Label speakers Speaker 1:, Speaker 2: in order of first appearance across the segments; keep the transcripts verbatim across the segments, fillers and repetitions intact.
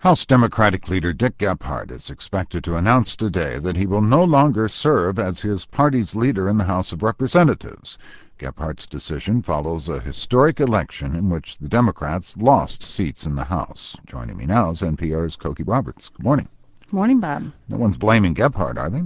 Speaker 1: House Democratic leader Dick Gephardt is expected to announce today that he will no longer serve as his party's leader in the House of Representatives. Gephardt's decision follows a historic election in which the Democrats lost seats in the House. Joining me now is N P R's Cokie Roberts. Good morning.
Speaker 2: Good morning, Bob.
Speaker 1: No one's blaming Gephardt, are they?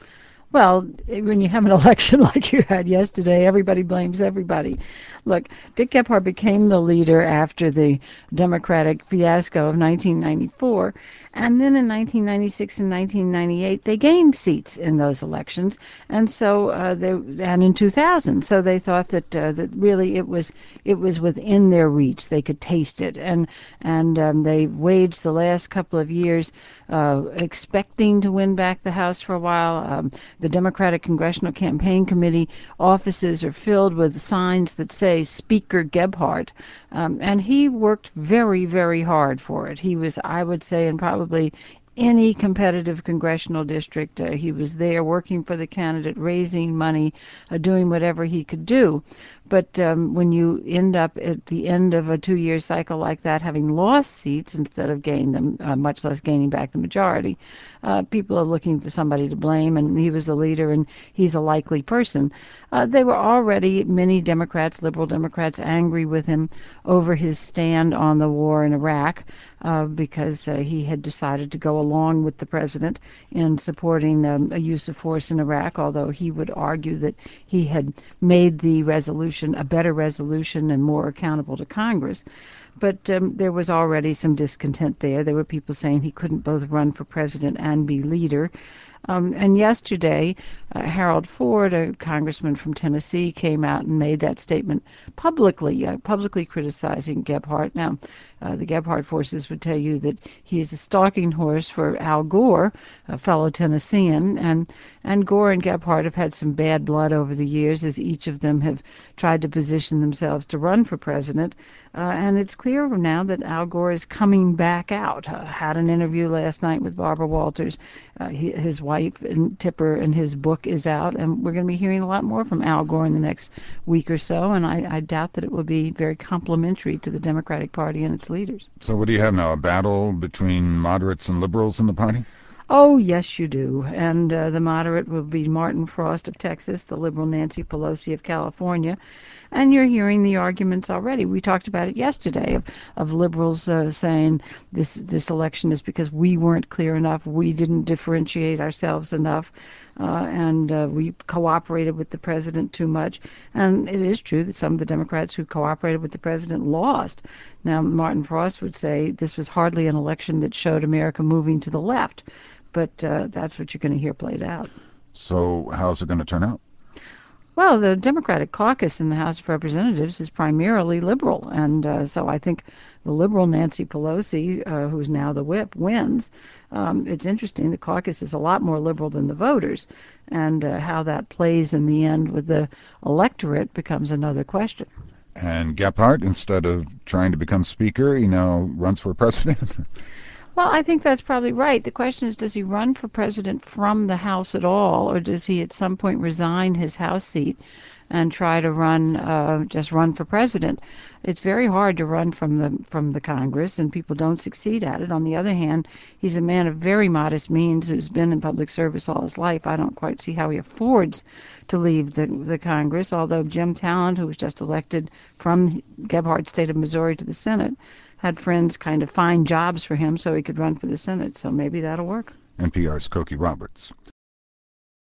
Speaker 2: Well, when you have an election like you had yesterday, everybody blames everybody. Look, Dick Gephardt became the leader after the Democratic fiasco of nineteen ninety-four, and then in nineteen ninety-six and nineteen ninety-eight, they gained seats in those elections, and so uh, they and in two thousand, so they thought that uh, that really it was it was within their reach. They could taste it, and and um, they waged the last couple of years uh, expecting to win back the House for a while. Um, The Democratic Congressional Campaign Committee offices are filled with signs that say Speaker Gephardt, um, and he worked very, very hard for it. He was, I would say, in probably any competitive congressional district, uh, he was there working for the candidate, raising money, uh, doing whatever he could do. But um, when you end up at the end of a two-year cycle like that, having lost seats instead of gained them, uh, much less gaining back the majority, uh, people are looking for somebody to blame, and he was the leader, and he's a likely person. Uh, they were already, many Democrats, liberal Democrats, angry with him over his stand on the war in Iraq uh, because uh, he had decided to go along with the president in supporting um, a use of force in Iraq, although he would argue that he had made the resolution a better resolution and more accountable to Congress. But um, there was already some discontent there. There were people saying he couldn't both run for president and be leader. Um, and yesterday, uh, Harold Ford, a congressman from Tennessee, came out and made that statement publicly, uh, publicly criticizing Gephardt. Now, uh, the Gephardt forces would tell you that he is a stalking horse for Al Gore, a fellow Tennessean, and, and Gore and Gephardt have had some bad blood over the years, as each of them have tried to position themselves to run for president. Uh, and it's clear now that Al Gore is coming back out. Uh, had an interview last night with Barbara Walters. Uh, he, his wife, and Tipper, and his book is out, and we're going to be hearing a lot more from Al Gore in the next week or so, and I, I doubt that it will be very complimentary to the Democratic Party and its leaders.
Speaker 1: So what do you have now, a battle between moderates and liberals in the party?
Speaker 2: Oh, yes, you do. And uh, the moderate will be Martin Frost of Texas, the liberal Nancy Pelosi of California. And you're hearing the arguments already. We talked about it yesterday of, of liberals uh, saying this this election is because we weren't clear enough, we didn't differentiate ourselves enough, uh, and uh, we cooperated with the president too much. And it is true that some of the Democrats who cooperated with the president lost. Now, Martin Frost would say this was hardly an election that showed America moving to the left, but uh, that's what you're going to hear played out.
Speaker 1: So how's it going to turn out?
Speaker 2: Well, the Democratic caucus in the House of Representatives is primarily liberal, and uh, so I think the liberal Nancy Pelosi, uh, who's now the whip, wins. Um, it's interesting, the caucus is a lot more liberal than the voters, and uh, how that plays in the end with the electorate becomes another question.
Speaker 1: And Gephardt, instead of trying to become speaker, he now runs for president?
Speaker 2: Well, I think that's probably right. The question is, does he run for president from the House at all, or does he at some point resign his House seat and try to run, uh, just run for president? It's very hard to run from the from the Congress, and people don't succeed at it. On the other hand, he's a man of very modest means who's been in public service all his life. I don't quite see how he affords to leave the, the Congress, although Jim Talent, who was just elected from Gephardt's state of Missouri to the Senate, had friends kind of find jobs for him so he could run for the Senate, so maybe that'll work.
Speaker 1: N P R's Cokie Roberts.